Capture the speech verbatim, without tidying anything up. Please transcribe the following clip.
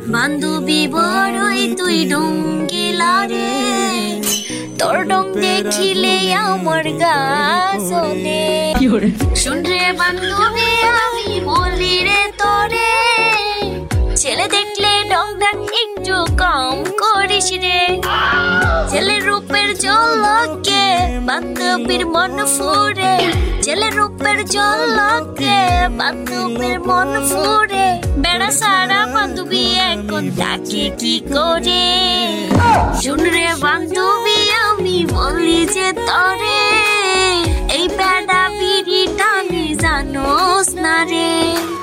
বান্ধবী বড়ই তুই ডঙ্গিলা রে, তোর ডং দেখিলে আমার গা জ্বলে। শুন রে বান্ধবী আমি বলি রে তোরে, ছেলে দেখলে ডং ডাক একটু কম করিস রে। ছেলের রূপের ঝলকে বান্ধবীর মন ফুরে, ছেলের রূপের ঝলকে বান্ধবীর মন ফুরে। বেড়া সারা বান্ধবী এখন তাকে কি করে? শুন রে বান্ধবী আমি বলি যে তরে, এই বেড়া বিড়ি টানি জানোস না রে।